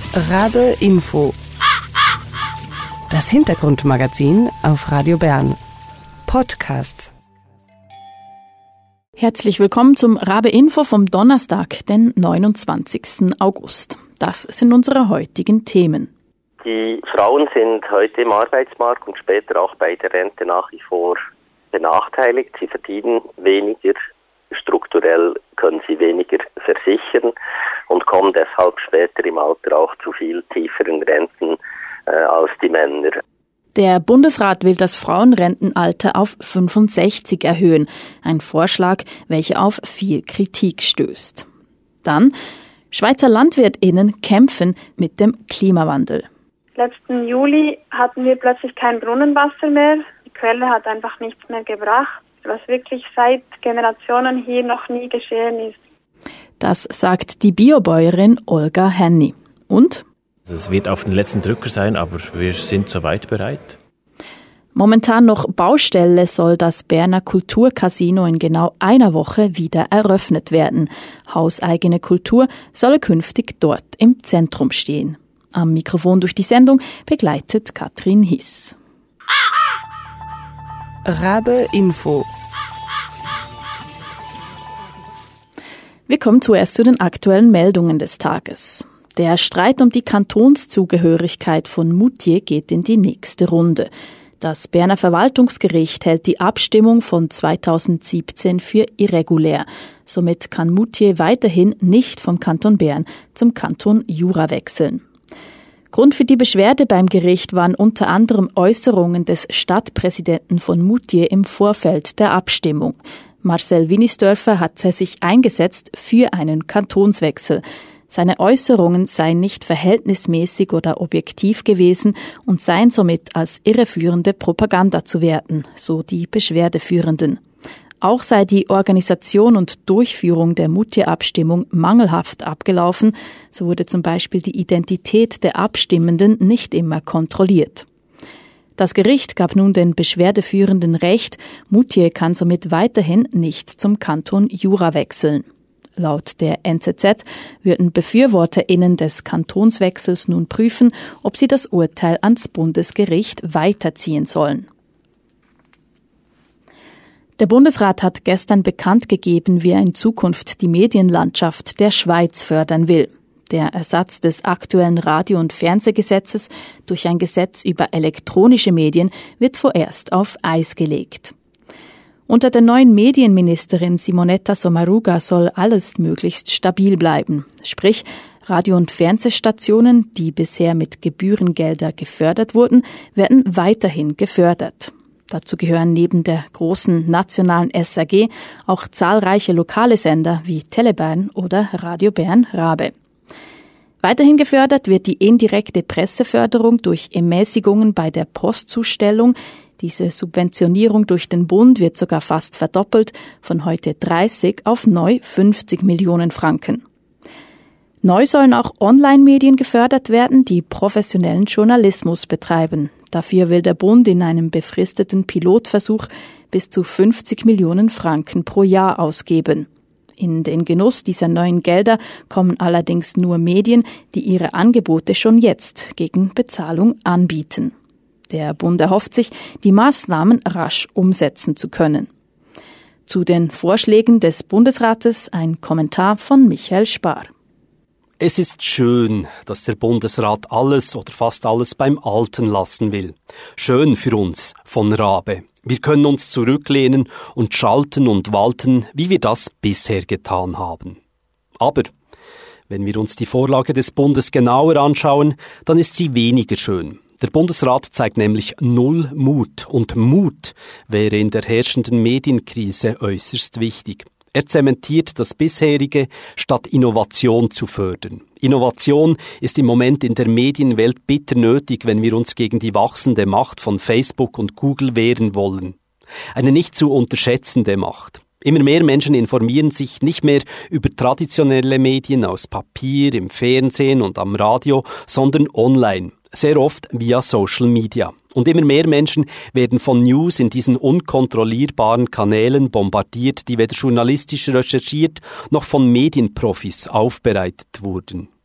Rabe Info. Das Hintergrundmagazin auf Radio Bern. Podcast. Herzlich willkommen zum Rabe Info vom Donnerstag, den 29. August. Das sind unsere heutigen Themen. Die Frauen sind heute im Arbeitsmarkt und später auch bei der Rente nach wie vor benachteiligt. Sie verdienen weniger, strukturell können sie weniger versichern und kommen deshalb später im Alter auch zu viel tieferen Renten als die Männer. Der Bundesrat will das Frauenrentenalter auf 65 erhöhen. Ein Vorschlag, welcher auf viel Kritik stößt. Dann, Schweizer LandwirtInnen kämpfen mit dem Klimawandel. Letzten Juli hatten wir plötzlich kein Brunnenwasser mehr. Die Quelle hat einfach nichts mehr gebracht, was wirklich seit Generationen hier noch nie geschehen ist. Das sagt die Biobäuerin Olga Henny. Und? Es wird auf den letzten Drücker sein, aber wir sind soweit bereit. Momentan noch Baustelle soll das Berner Kulturcasino in genau einer Woche wieder eröffnet werden. Hauseigene Kultur solle künftig dort im Zentrum stehen. Am Mikrofon durch die Sendung begleitet Katrin Hiss. Rabe Info. Wir kommen zuerst zu den aktuellen Meldungen des Tages. Der Streit um die Kantonszugehörigkeit von Moutier geht in die nächste Runde. Das Berner Verwaltungsgericht hält die Abstimmung von 2017 für irregulär. Somit kann Moutier weiterhin nicht vom Kanton Bern zum Kanton Jura wechseln. Grund für die Beschwerde beim Gericht waren unter anderem Äußerungen des Stadtpräsidenten von Moutier im Vorfeld der Abstimmung. Marcel Winisdörfer hat sich eingesetzt für einen Kantonswechsel. Seine Äußerungen seien nicht verhältnismäßig oder objektiv gewesen und seien somit als irreführende Propaganda zu werten, so die Beschwerdeführenden. Auch sei die Organisation und Durchführung der Moutier-Abstimmung mangelhaft abgelaufen, so wurde zum Beispiel die Identität der Abstimmenden nicht immer kontrolliert. Das Gericht gab nun den Beschwerdeführenden Recht, Moutier kann somit weiterhin nicht zum Kanton Jura wechseln. Laut der NZZ würden BefürworterInnen des Kantonswechsels nun prüfen, ob sie das Urteil ans Bundesgericht weiterziehen sollen. Der Bundesrat hat gestern bekannt gegeben, wie er in Zukunft die Medienlandschaft der Schweiz fördern will. Der Ersatz des aktuellen Radio- und Fernsehgesetzes durch ein Gesetz über elektronische Medien wird vorerst auf Eis gelegt. Unter der neuen Medienministerin Simonetta Sommaruga soll alles möglichst stabil bleiben. Sprich, Radio- und Fernsehstationen, die bisher mit Gebührengelder gefördert wurden, werden weiterhin gefördert. Dazu gehören neben der großen nationalen SRG auch zahlreiche lokale Sender wie Telebern oder Radio Bern Rabe. Weiterhin gefördert wird die indirekte Presseförderung durch Ermäßigungen bei der Postzustellung. Diese Subventionierung durch den Bund wird sogar fast verdoppelt, von heute 30 auf neu 50 Millionen Franken. Neu sollen auch Online-Medien gefördert werden, die professionellen Journalismus betreiben. Dafür will der Bund in einem befristeten Pilotversuch bis zu 50 Millionen Franken pro Jahr ausgeben. In den Genuss dieser neuen Gelder kommen allerdings nur Medien, die ihre Angebote schon jetzt gegen Bezahlung anbieten. Der Bund erhofft sich, die Maßnahmen rasch umsetzen zu können. Zu den Vorschlägen des Bundesrates ein Kommentar von Michael Spar. Es ist schön, dass der Bundesrat alles oder fast alles beim Alten lassen will. Schön für uns von Rabe. Wir können uns zurücklehnen und schalten und walten, wie wir das bisher getan haben. Aber wenn wir uns die Vorlage des Bundes genauer anschauen, dann ist sie weniger schön. Der Bundesrat zeigt nämlich null Mut. Und Mut wäre in der herrschenden Medienkrise äußerst wichtig. Er zementiert das bisherige, statt Innovation zu fördern. Innovation ist im Moment in der Medienwelt bitter nötig, wenn wir uns gegen die wachsende Macht von Facebook und Google wehren wollen. Eine nicht zu unterschätzende Macht. Immer mehr Menschen informieren sich nicht mehr über traditionelle Medien aus Papier, im Fernsehen und am Radio, sondern online. Sehr oft via Social Media. Und immer mehr Menschen werden von News in diesen unkontrollierbaren Kanälen bombardiert, die weder journalistisch recherchiert noch von Medienprofis aufbereitet wurden.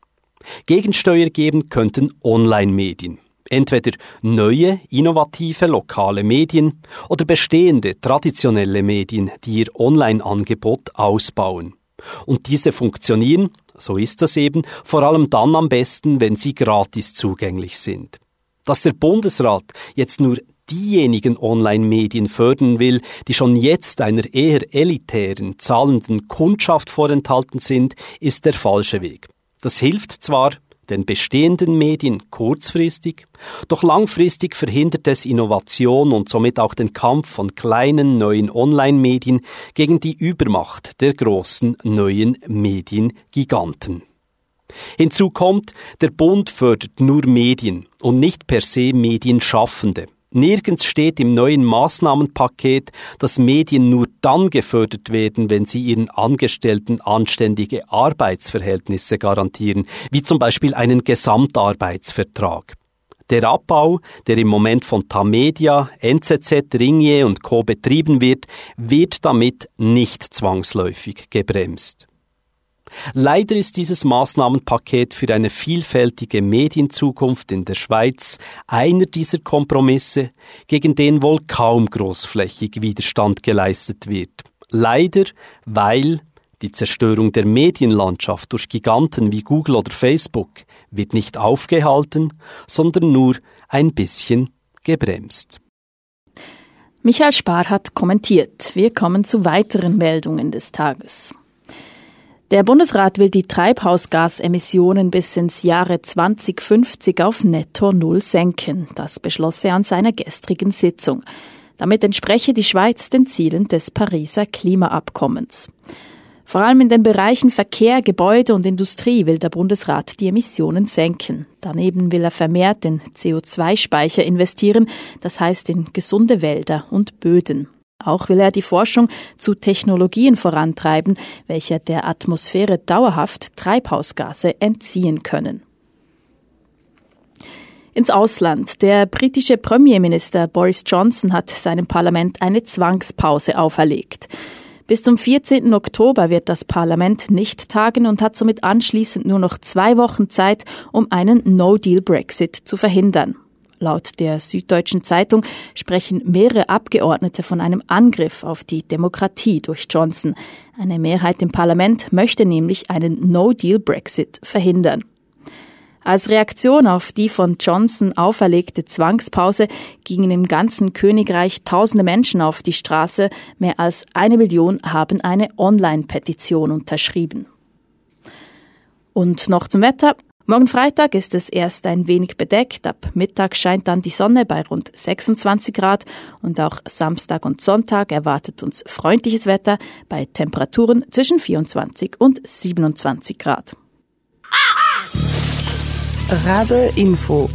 Gegensteuer geben könnten Online-Medien. Entweder neue, innovative, lokale Medien oder bestehende, traditionelle Medien, die ihr Online-Angebot ausbauen. Und diese funktionieren, so ist das eben, vor allem dann am besten, wenn sie gratis zugänglich sind. Dass der Bundesrat jetzt nur diejenigen Online-Medien fördern will, die schon jetzt einer eher elitären, zahlenden Kundschaft vorenthalten sind, ist der falsche Weg. Das hilft zwar den bestehenden Medien kurzfristig, doch langfristig verhindert es Innovation und somit auch den Kampf von kleinen neuen Online-Medien gegen die Übermacht der großen neuen Mediengiganten. Hinzu kommt, der Bund fördert nur Medien und nicht per se Medienschaffende. Nirgends steht im neuen Maßnahmenpaket, dass Medien nur dann gefördert werden, wenn sie ihren Angestellten anständige Arbeitsverhältnisse garantieren, wie zum Beispiel einen Gesamtarbeitsvertrag. Der Abbau, der im Moment von Tamedia, NZZ, Ringier und Co. betrieben wird damit nicht zwangsläufig gebremst. Leider ist dieses Maßnahmenpaket für eine vielfältige Medienzukunft in der Schweiz einer dieser Kompromisse, gegen den wohl kaum großflächig Widerstand geleistet wird. Leider, weil die Zerstörung der Medienlandschaft durch Giganten wie Google oder Facebook wird nicht aufgehalten, sondern nur ein bisschen gebremst. Michael Spar hat kommentiert. Wir kommen zu weiteren Meldungen des Tages. Der Bundesrat will die Treibhausgasemissionen bis ins Jahre 2050 auf Netto Null senken. Das beschloss er an seiner gestrigen Sitzung. Damit entspreche die Schweiz den Zielen des Pariser Klimaabkommens. Vor allem in den Bereichen Verkehr, Gebäude und Industrie will der Bundesrat die Emissionen senken. Daneben will er vermehrt in CO2-Speicher investieren, das heißt in gesunde Wälder und Böden. Auch will er die Forschung zu Technologien vorantreiben, welche der Atmosphäre dauerhaft Treibhausgase entziehen können. Ins Ausland. Der britische Premierminister Boris Johnson hat seinem Parlament eine Zwangspause auferlegt. Bis zum 14. Oktober wird das Parlament nicht tagen und hat somit anschließend nur noch 2 Wochen Zeit, um einen No-Deal-Brexit zu verhindern. Laut der Süddeutschen Zeitung sprechen mehrere Abgeordnete von einem Angriff auf die Demokratie durch Johnson. Eine Mehrheit im Parlament möchte nämlich einen No-Deal-Brexit verhindern. Als Reaktion auf die von Johnson auferlegte Zwangspause gingen im ganzen Königreich tausende Menschen auf die Straße. Mehr als 1 Million haben eine Online-Petition unterschrieben. Und noch zum Wetter. Morgen Freitag ist es erst ein wenig bedeckt, ab Mittag scheint dann die Sonne bei rund 26 Grad und auch Samstag und Sonntag erwartet uns freundliches Wetter bei Temperaturen zwischen 24 und 27 Grad. Rabe Info.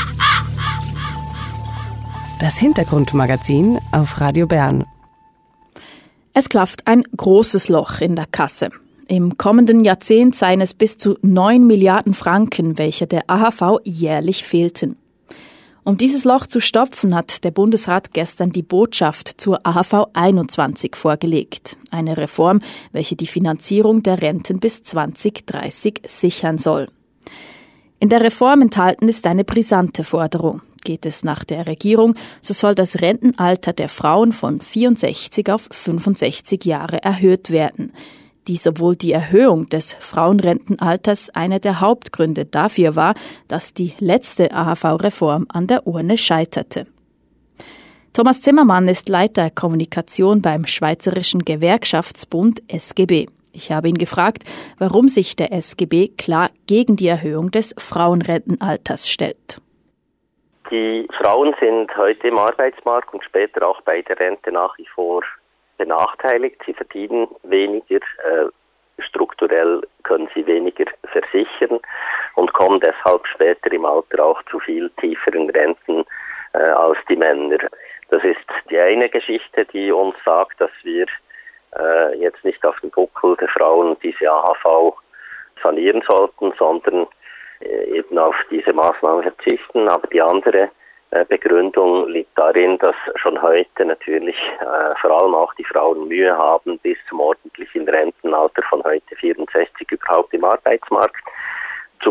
Das Hintergrundmagazin auf Radio Bern. Es klafft ein großes Loch in der Kasse. Im kommenden Jahrzehnt seien es bis zu 9 Milliarden Franken, welche der AHV jährlich fehlten. Um dieses Loch zu stopfen, hat der Bundesrat gestern die Botschaft zur AHV 21 vorgelegt. Eine Reform, welche die Finanzierung der Renten bis 2030 sichern soll. In der Reform enthalten ist eine brisante Forderung. Geht es nach der Regierung, so soll das Rentenalter der Frauen von 64 auf 65 Jahre erhöht werden. Dies, obwohl die Erhöhung des Frauenrentenalters einer der Hauptgründe dafür war, dass die letzte AHV-Reform an der Urne scheiterte. Thomas Zimmermann ist Leiter Kommunikation beim Schweizerischen Gewerkschaftsbund SGB. Ich habe ihn gefragt, warum sich der SGB klar gegen die Erhöhung des Frauenrentenalters stellt. Die Frauen sind heute im Arbeitsmarkt und später auch bei der Rente nach wie vor benachteiligt. Sie verdienen weniger, strukturell können sie weniger versichern und kommen deshalb später im Alter auch zu viel tieferen Renten als die Männer. Das ist die eine Geschichte, die uns sagt, dass wir jetzt nicht auf dem Buckel der Frauen diese AHV sanieren sollten, sondern eben auf diese Maßnahmen verzichten. Aber die andere Begründung liegt darin, dass schon heute natürlich vor allem auch die Frauen Mühe haben, bis zum ordentlichen Rentenalter von heute 64 überhaupt im Arbeitsmarkt zu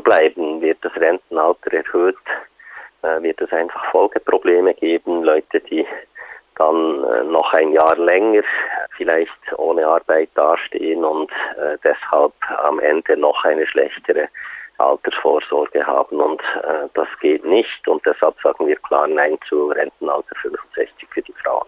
bleiben. Wird das Rentenalter erhöht, wird es einfach Folgeprobleme geben. Leute, die dann noch ein Jahr länger vielleicht ohne Arbeit dastehen und deshalb am Ende noch eine schlechtere Altersvorsorge haben, und das geht nicht, und deshalb sagen wir klar Nein zu Rentenalter 65 für die Frauen.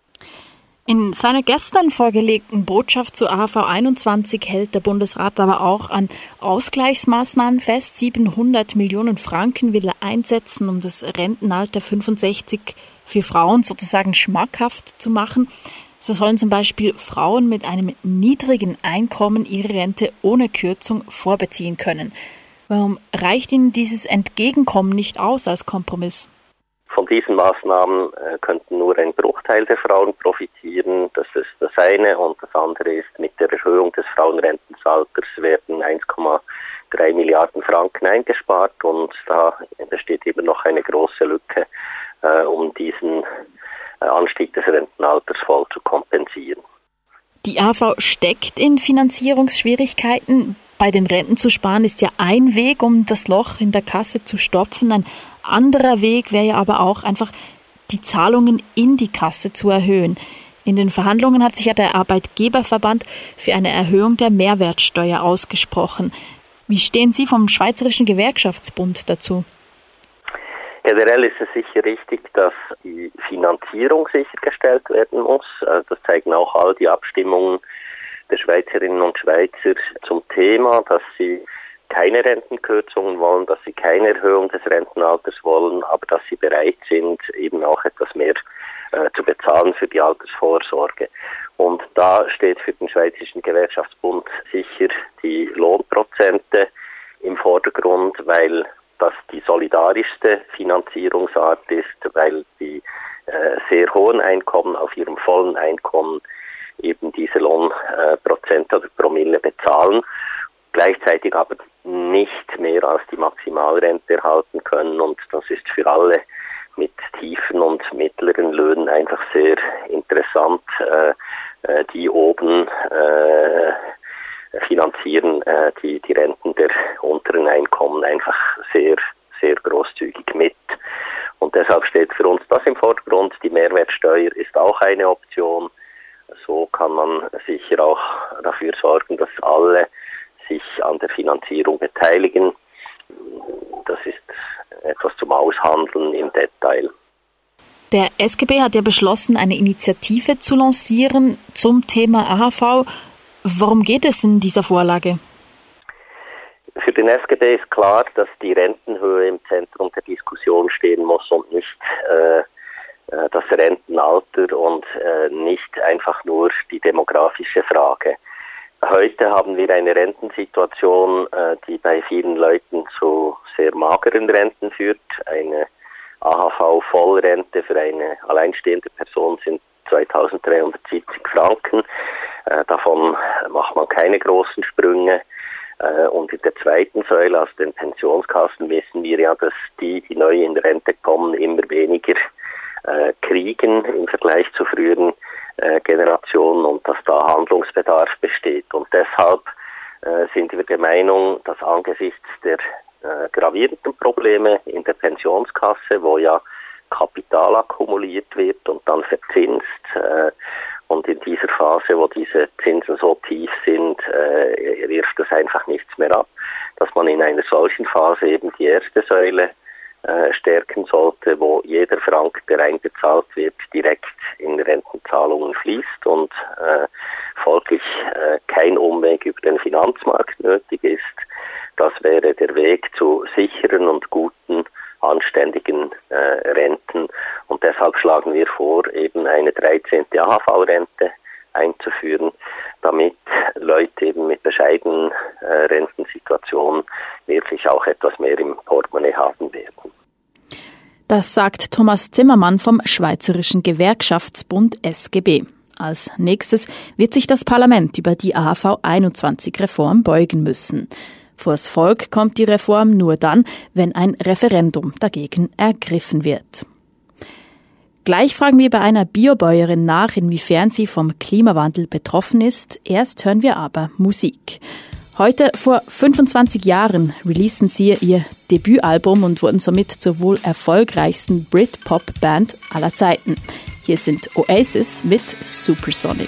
In seiner gestern vorgelegten Botschaft zu AHV 21 hält der Bundesrat aber auch an Ausgleichsmaßnahmen fest. 700 Millionen Franken will er einsetzen, um das Rentenalter 65 für Frauen sozusagen schmackhaft zu machen. So sollen zum Beispiel Frauen mit einem niedrigen Einkommen ihre Rente ohne Kürzung vorbeziehen können. Warum reicht Ihnen dieses Entgegenkommen nicht aus als Kompromiss? Von diesen Maßnahmen könnten nur ein Bruchteil der Frauen profitieren. Das ist das eine. Und das andere ist, mit der Erhöhung des Frauenrentensalters werden 1,3 Milliarden Franken eingespart. Und da besteht eben noch eine große Lücke, um diesen Anstieg des Rentenalters voll zu kompensieren. Die AHV steckt in Finanzierungsschwierigkeiten. Bei den Renten zu sparen ist ja ein Weg, um das Loch in der Kasse zu stopfen. Ein anderer Weg wäre ja aber auch einfach, die Zahlungen in die Kasse zu erhöhen. In den Verhandlungen hat sich ja der Arbeitgeberverband für eine Erhöhung der Mehrwertsteuer ausgesprochen. Wie stehen Sie vom Schweizerischen Gewerkschaftsbund dazu? Generell ist es sicher richtig, dass die Finanzierung sichergestellt werden muss. Das zeigen auch all die Abstimmungen der Schweizerinnen und Schweizer zum Thema, dass sie keine Rentenkürzungen wollen, dass sie keine Erhöhung des Rentenalters wollen, aber dass sie bereit sind, eben auch etwas mehr zu bezahlen für die Altersvorsorge. Und da steht für den Schweizerischen Gewerkschaftsbund sicher die Lohnprozente im Vordergrund, weil das die solidarischste Finanzierungsart ist, weil die sehr hohen Einkommen auf ihrem vollen Einkommen eben diese Lohnprozente oder Promille bezahlen, gleichzeitig aber nicht mehr als die Maximalrente erhalten können, und das ist für alle mit tiefen und mittleren Löhnen einfach sehr interessant. Die oben finanzieren die Renten der unteren Einkommen einfach sehr, sehr großzügig mit. Und deshalb steht für uns das im Vordergrund. Die Mehrwertsteuer ist auch eine Option. So kann man sicher auch dafür sorgen, dass alle sich an der Finanzierung beteiligen. Das ist etwas zum Aushandeln im Detail. Der SGB hat ja beschlossen, eine Initiative zu lancieren zum Thema AHV. Worum geht es in dieser Vorlage? Für den SGB ist klar, dass die Rentenhöhe im Zentrum der Diskussion stehen muss und nicht das Rentenalter und nicht einfach nur die demografische Frage. Heute haben wir eine Rentensituation, die bei vielen Leuten zu sehr mageren Renten führt. Eine AHV-Vollrente für eine alleinstehende Person sind 2.370 Franken. Davon macht man keine großen Sprünge. Und in der zweiten Säule, aus den Pensionskassen, wissen wir ja, dass die neu in Rente kommen, immer weniger kriegen im Vergleich zu früheren Generationen, und dass da Handlungsbedarf besteht. Und deshalb sind wir der Meinung, dass angesichts der gravierenden Probleme in der Pensionskasse, wo ja Kapital akkumuliert wird und dann verzinst, und in dieser Phase, wo diese Zinsen so tief sind, wirft es einfach nichts mehr ab, dass man in einer solchen Phase eben die erste Säule stärken sollte, wo jeder Franken, der einbezahlt wird, direkt in Rentenzahlungen fließt und folglich kein Umweg über den Finanzmarkt nötig ist. Das wäre der Weg zu sicheren und guten, anständigen Renten, und deshalb schlagen wir vor, eben eine 13. AHV-Rente einzuführen, damit Leute eben mit bescheidenen Rentensituationen wirklich auch etwas mehr im Portemonnaie haben werden. Das sagt Thomas Zimmermann vom Schweizerischen Gewerkschaftsbund SGB. Als nächstes wird sich das Parlament über die AHV 21-Reform beugen müssen. Vors Volk kommt die Reform nur dann, wenn ein Referendum dagegen ergriffen wird. Gleich fragen wir bei einer Biobäuerin nach, inwiefern sie vom Klimawandel betroffen ist. Erst hören wir aber Musik. Heute vor 25 Jahren releasen sie ihr Debütalbum und wurden somit zur wohl erfolgreichsten Brit-Pop-Band aller Zeiten. Hier sind Oasis mit Supersonic.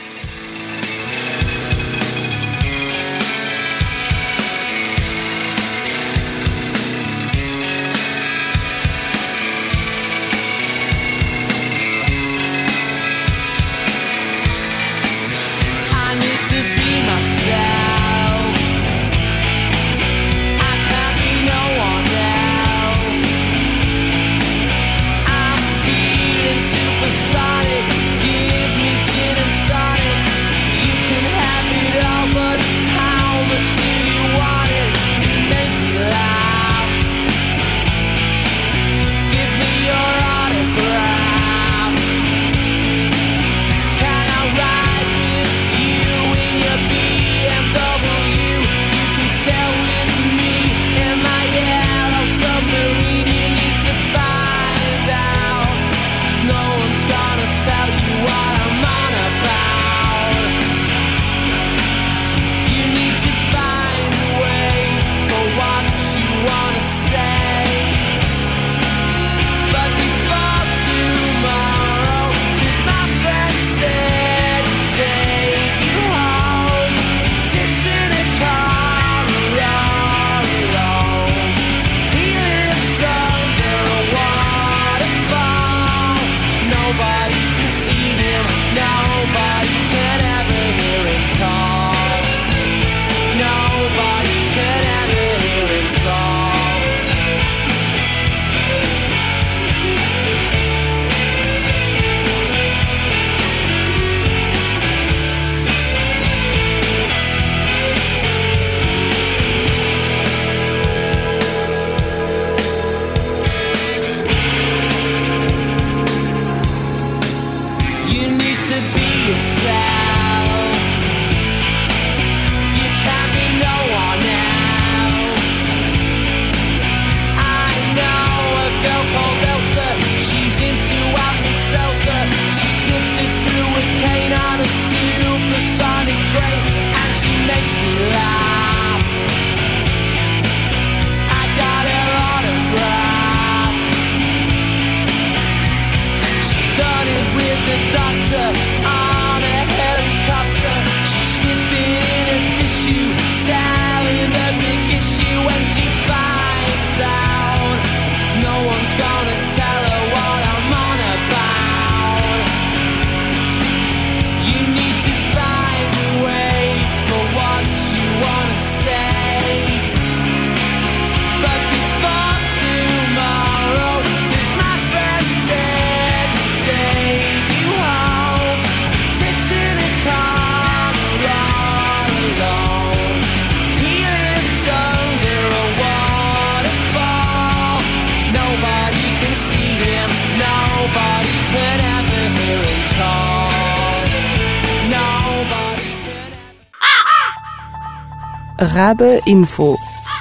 Rabe Info.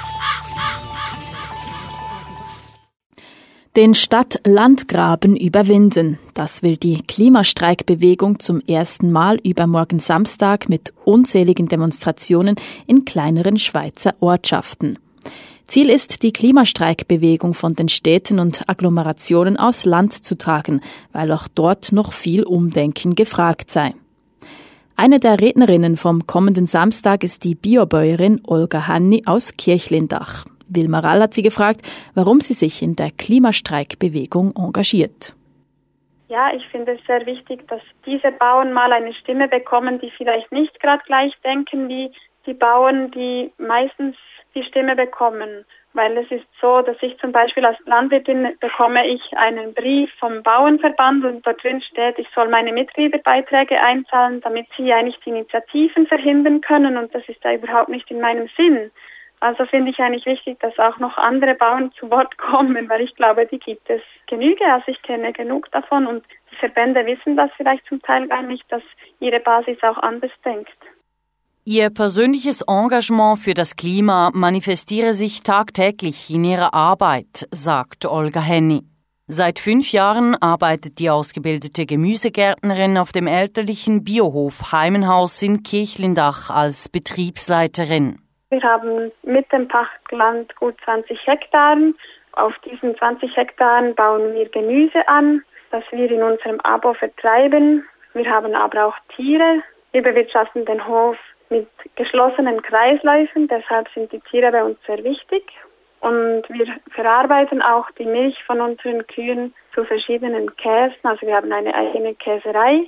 Den Stadt-Land-Graben überwinden. Das will die Klimastreikbewegung zum ersten Mal übermorgen Samstag mit unzähligen Demonstrationen in kleineren Schweizer Ortschaften. Ziel ist, die Klimastreikbewegung von den Städten und Agglomerationen aus Land zu tragen, weil auch dort noch viel Umdenken gefragt sei. Eine der Rednerinnen vom kommenden Samstag ist die Biobäuerin Olga Hanni aus Kirchlindach. Wilma Rall hat sie gefragt, warum sie sich in der Klimastreikbewegung engagiert. Ja, ich finde es sehr wichtig, dass diese Bauern mal eine Stimme bekommen, die vielleicht nicht gerade gleich denken wie die Bauern, die meistens die Stimme bekommen. Weil es ist so, dass ich zum Beispiel als Landwirtin bekomme ich einen Brief vom Bauernverband und dort drin steht, ich soll meine Mitgliederbeiträge einzahlen, damit sie eigentlich die Initiativen verhindern können, und das ist ja überhaupt nicht in meinem Sinn. Also finde ich eigentlich wichtig, dass auch noch andere Bauern zu Wort kommen, weil ich glaube, die gibt es Genüge. Also ich kenne genug davon und die Verbände wissen das vielleicht zum Teil gar nicht, dass ihre Basis auch anders denkt. Ihr persönliches Engagement für das Klima manifestiere sich tagtäglich in ihrer Arbeit, sagt Olga Hanni. Seit 5 Jahren arbeitet die ausgebildete Gemüsegärtnerin auf dem elterlichen Biohof Heimenhaus in Kirchlindach als Betriebsleiterin. Wir haben mit dem Pachtland gut 20 Hektaren. Auf diesen 20 Hektaren bauen wir Gemüse an, das wir in unserem Abo vertreiben. Wir haben aber auch Tiere. Wir bewirtschaften den Hof mit geschlossenen Kreisläufen, deshalb sind die Tiere bei uns sehr wichtig. Und wir verarbeiten auch die Milch von unseren Kühen zu verschiedenen Käsen. Also wir haben eine eigene Käserei.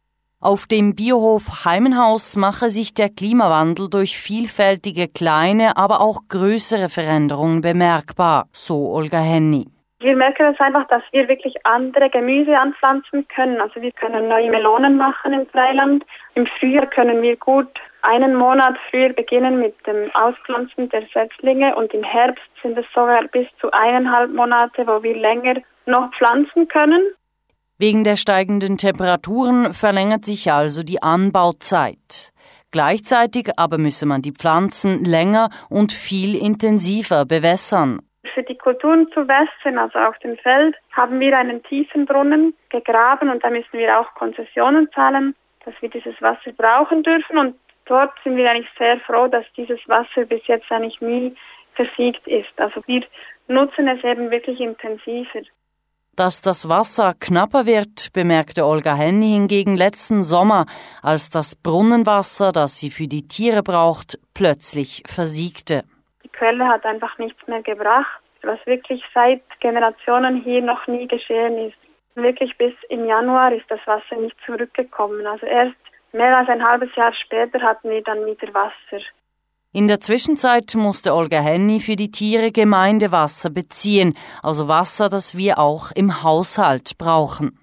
Auf dem Biohof Heimenhaus mache sich der Klimawandel durch vielfältige kleine, aber auch größere Veränderungen bemerkbar, so Olga Henny. Wir merken es einfach, dass wir wirklich andere Gemüse anpflanzen können. Also wir können neue Melonen machen im Freiland. Im Frühjahr können wir gut einen Monat früher beginnen mit dem Auspflanzen der Setzlinge und im Herbst sind es sogar bis zu 1,5 Monate, wo wir länger noch pflanzen können. Wegen der steigenden Temperaturen verlängert sich also die Anbauzeit. Gleichzeitig aber müsse man die Pflanzen länger und viel intensiver bewässern. Für die Kulturen zu wässern, also auf dem Feld, haben wir einen tiefen Brunnen gegraben und da müssen wir auch Konzessionen zahlen, dass wir dieses Wasser brauchen dürfen. Und dort sind wir eigentlich sehr froh, dass dieses Wasser bis jetzt eigentlich nie versiegt ist. Also wir nutzen es eben wirklich intensiver. Dass das Wasser knapper wird, bemerkte Olga Henny hingegen letzten Sommer, als das Brunnenwasser, das sie für die Tiere braucht, plötzlich versiegte. Die Quelle hat einfach nichts mehr gebracht, was wirklich seit Generationen hier noch nie geschehen ist. Wirklich bis im Januar ist das Wasser nicht zurückgekommen. Also erst mehr als ein halbes Jahr später hatten wir dann wieder Wasser. In der Zwischenzeit musste Olga Henny für die Tiere Gemeindewasser beziehen, also Wasser, das wir auch im Haushalt brauchen.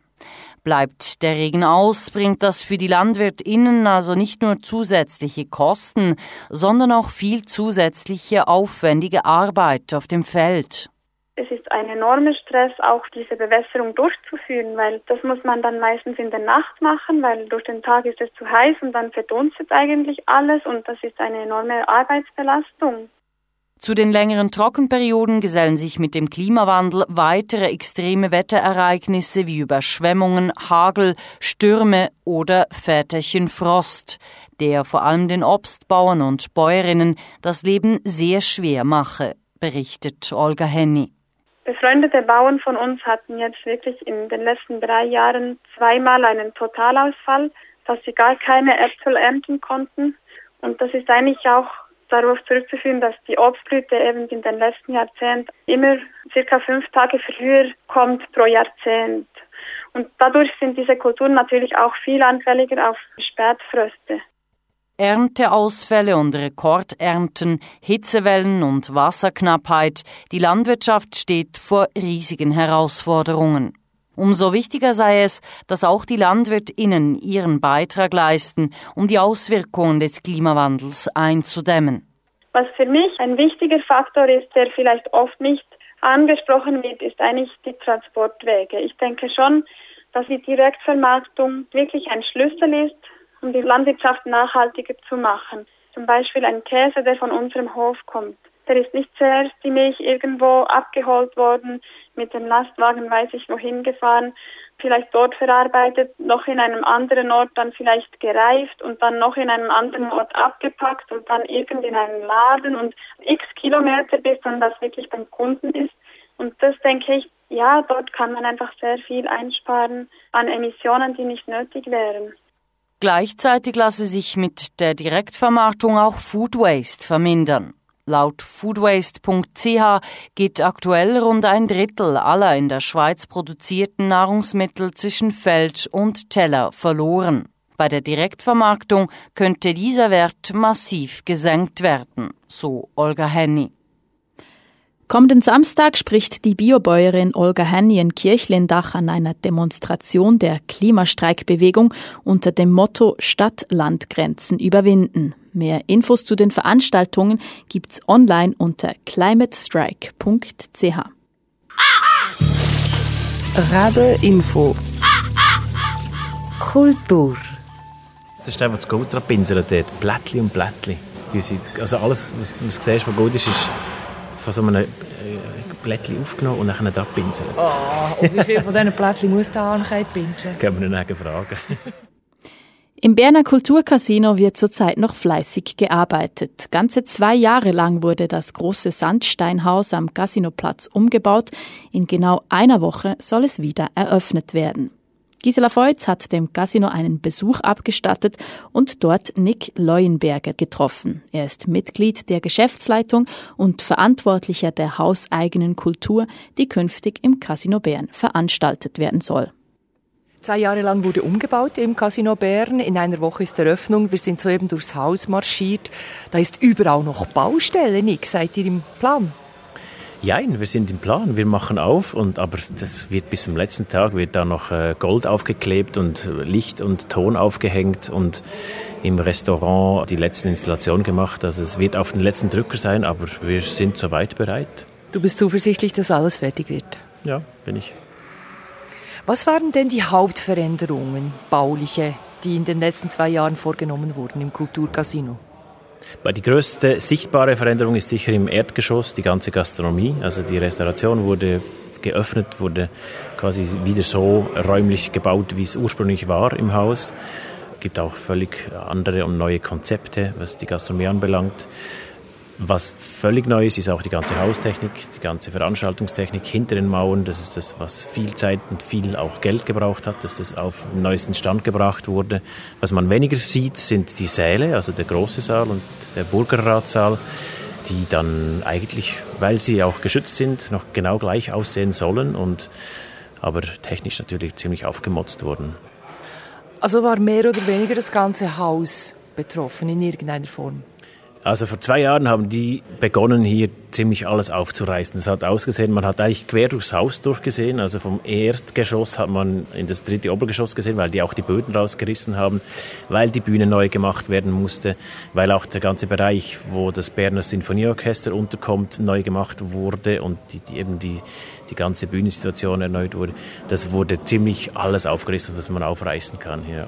Bleibt der Regen aus, bringt das für die LandwirtInnen also nicht nur zusätzliche Kosten, sondern auch viel zusätzliche aufwendige Arbeit auf dem Feld. Es ist ein enormer Stress, auch diese Bewässerung durchzuführen, weil das muss man dann meistens in der Nacht machen, weil durch den Tag ist es zu heiß und dann verdunstet eigentlich alles und das ist eine enorme Arbeitsbelastung. Zu den längeren Trockenperioden gesellen sich mit dem Klimawandel weitere extreme Wetterereignisse wie Überschwemmungen, Hagel, Stürme oder Väterchen Frost, der vor allem den Obstbauern und Bäuerinnen das Leben sehr schwer mache, berichtet Olga Henny. Befreundete Bauern von uns hatten jetzt wirklich in den letzten 3 Jahren 2-mal einen Totalausfall, dass sie gar keine Äpfel ernten konnten. Und das ist eigentlich auch darauf zurückzuführen, dass die Obstblüte eben in den letzten Jahrzehnten immer circa 5 Tage früher kommt pro Jahrzehnt. Und dadurch sind diese Kulturen natürlich auch viel anfälliger auf Spätfröste. Ernteausfälle und Rekordernten, Hitzewellen und Wasserknappheit. Die Landwirtschaft steht vor riesigen Herausforderungen. Umso wichtiger sei es, dass auch die LandwirtInnen ihren Beitrag leisten, um die Auswirkungen des Klimawandels einzudämmen. Was für mich ein wichtiger Faktor ist, der vielleicht oft nicht angesprochen wird, ist eigentlich die Transportwege. Ich denke schon, dass die Direktvermarktung wirklich ein Schlüssel ist, um die Landwirtschaft nachhaltiger zu machen. Zum Beispiel ein Käse, der von unserem Hof kommt. Der ist nicht zuerst die Milch irgendwo abgeholt worden, mit dem Lastwagen weiß ich wohin gefahren, vielleicht dort verarbeitet, noch in einem anderen Ort dann vielleicht gereift und dann noch in einem anderen Ort abgepackt und dann irgendwie in einem Laden und x Kilometer, bis dann das wirklich beim Kunden ist. Und das denke ich, ja, dort kann man einfach sehr viel einsparen an Emissionen, die nicht nötig wären. Gleichzeitig lasse sich mit der Direktvermarktung auch Food Waste vermindern. Laut foodwaste.ch geht aktuell rund 1/3 aller in der Schweiz produzierten Nahrungsmittel zwischen Feld und Teller verloren. Bei der Direktvermarktung könnte dieser Wert massiv gesenkt werden, so Olga Henny. Kommenden Samstag spricht die Biobäuerin Olga Henny in Kirchlindach an einer Demonstration der Klimastreikbewegung unter dem Motto Stadt-Land-Grenzen überwinden. Mehr Infos zu den Veranstaltungen gibt's online unter climatestrike.ch. Radio Info. Kultur. Das ist einfach das Gold dran pinseln dort. Blättli und Blättli. Also alles, was du siehst, was gut ist, ist von so einem Blättchen aufgenommen und dann da pinseln. Oh, und wie viel von diesen Blättchen muss da pinseln? Können wir dann fragen. Im Berner Kulturcasino wird zurzeit noch fleißig gearbeitet. Ganze 2 Jahre lang wurde das große Sandsteinhaus am Casinoplatz umgebaut. In genau einer Woche soll es wieder eröffnet werden. Gisela Feutz hat dem Casino einen Besuch abgestattet und dort Nick Leuenberger getroffen. Er ist Mitglied der Geschäftsleitung und Verantwortlicher der hauseigenen Kultur, die künftig im Casino Bern veranstaltet werden soll. 2 Jahre lang wurde umgebaut im Casino Bern. In einer Woche ist Eröffnung. Wir sind soeben durchs Haus marschiert. Da ist überall noch Baustelle. Nick, seid ihr im Plan? Nein, wir sind im Plan. Wir machen auf, aber das wird bis zum letzten Tag wird da noch Gold aufgeklebt und Licht und Ton aufgehängt und im Restaurant die letzten Installationen gemacht. Also es wird auf den letzten Drücker sein, aber wir sind soweit bereit. Du bist zuversichtlich, dass alles fertig wird? Ja, bin ich. Was waren denn die Hauptveränderungen, bauliche, die in den letzten 2 Jahren vorgenommen wurden im Kulturcasino? Die größte sichtbare Veränderung ist sicher im Erdgeschoss, die ganze Gastronomie. Also die Restauration wurde geöffnet, wurde quasi wieder so räumlich gebaut, wie es ursprünglich war im Haus. Es gibt auch völlig andere und neue Konzepte, was die Gastronomie anbelangt. Was völlig neu ist auch die ganze Haustechnik, die ganze Veranstaltungstechnik hinter den Mauern. Das ist das, was viel Zeit und viel auch Geld gebraucht hat, dass das auf den neuesten Stand gebracht wurde. Was man weniger sieht, sind die Säle, also der große Saal und der Burgerratsaal, die dann eigentlich, weil sie auch geschützt sind, noch genau gleich aussehen sollen, aber technisch natürlich ziemlich aufgemotzt wurden. Also war mehr oder weniger das ganze Haus betroffen in irgendeiner Form? Also vor 2 Jahren haben die begonnen, hier ziemlich alles aufzureißen. Das hat ausgesehen, man hat eigentlich quer durchs Haus durchgesehen. Also vom Erdgeschoss hat man in das 3. Obergeschoss gesehen, weil die auch die Böden rausgerissen haben, weil die Bühne neu gemacht werden musste, weil auch der ganze Bereich, wo das Berner Sinfonieorchester unterkommt, neu gemacht wurde und die ganze Bühnensituation erneut wurde. Das wurde ziemlich alles aufgerissen, was man aufreißen kann. Ja.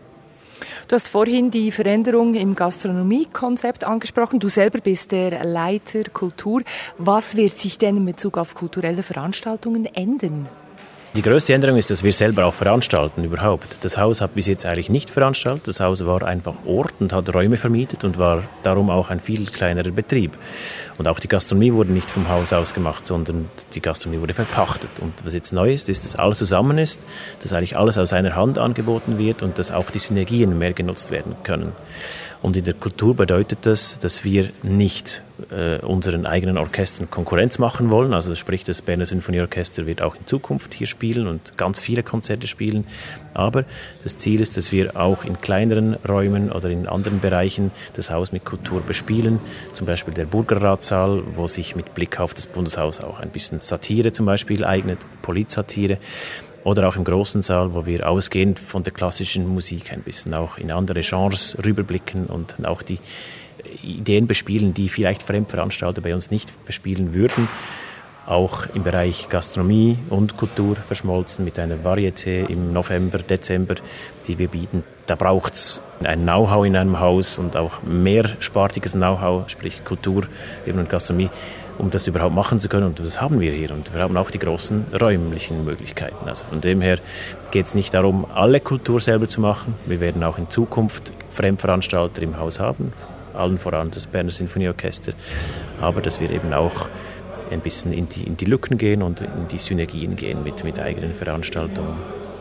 Du hast vorhin die Veränderung im Gastronomiekonzept angesprochen. Du selber bist der Leiter Kultur. Was wird sich denn in Bezug auf kulturelle Veranstaltungen ändern? Die größte Änderung ist, dass wir selber auch veranstalten überhaupt. Das Haus hat bis jetzt eigentlich nicht veranstaltet. Das Haus war einfach Ort und hat Räume vermietet und war darum auch ein viel kleinerer Betrieb. Und auch die Gastronomie wurde nicht vom Haus aus gemacht, sondern die Gastronomie wurde verpachtet. Und was jetzt neu ist, dass alles zusammen ist, dass eigentlich alles aus einer Hand angeboten wird und dass auch die Synergien mehr genutzt werden können. Und in der Kultur bedeutet das, dass wir nicht unseren eigenen Orchestern Konkurrenz machen wollen. Also sprich, das Berner Sinfonieorchester wird auch in Zukunft hier spielen und ganz viele Konzerte spielen. Aber das Ziel ist, dass wir auch in kleineren Räumen oder in anderen Bereichen das Haus mit Kultur bespielen. Zum Beispiel der Burgerratsaal, wo sich mit Blick auf das Bundeshaus auch ein bisschen Satire zum Beispiel eignet, Politsatire. Oder auch im großen Saal, wo wir ausgehend von der klassischen Musik ein bisschen auch in andere Genres rüberblicken und auch die Ideen bespielen, die vielleicht Fremdveranstalter bei uns nicht bespielen würden. Auch im Bereich Gastronomie und Kultur verschmolzen mit einer Varieté im November, Dezember, die wir bieten. Da braucht es ein Know-how in einem Haus und auch mehrspartiges Know-how, sprich Kultur und Gastronomie, um das überhaupt machen zu können. Und das haben wir hier. Und wir haben auch die großen räumlichen Möglichkeiten. Also von dem her geht es nicht darum, alle Kultur selber zu machen. Wir werden auch in Zukunft Fremdveranstalter im Haus haben, allen voran das Berner Sinfonieorchester. Aber dass wir eben auch ein bisschen in die Lücken gehen und in die Synergien gehen mit eigenen Veranstaltungen.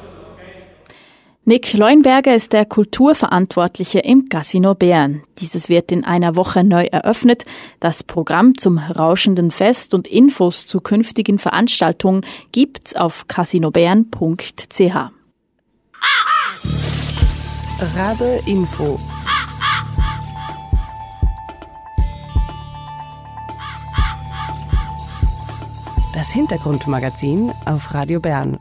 Nick Leuenberger ist der Kulturverantwortliche im Casino Bern. Dieses wird in einer Woche neu eröffnet. Das Programm zum rauschenden Fest und Infos zu künftigen Veranstaltungen gibt's auf casinobern.ch. Rabe Info. Das Hintergrundmagazin auf Radio Bern.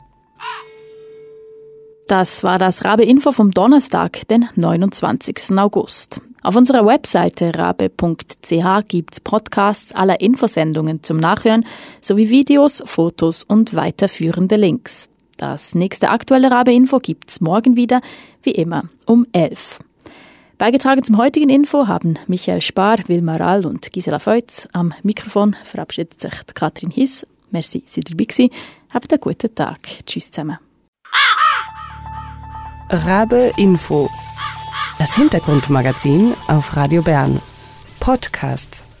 Das war das Rabe-Info vom Donnerstag, den 29. August. Auf unserer Webseite rabe.ch gibt's Podcasts aller Infosendungen zum Nachhören sowie Videos, Fotos und weiterführende Links. Das nächste aktuelle Rabe-Info gibt's morgen wieder, wie immer, um 11. Beigetragen zum heutigen Info haben Michael Spar, Wilma Rall und Gisela Feutz. Am Mikrofon verabschiedet sich Katrin Hiss. Merci, seid ihr dabei gewesen. Habt einen guten Tag. Tschüss zusammen. Rabe Info. Das Hintergrundmagazin auf Radio Bern. Podcast.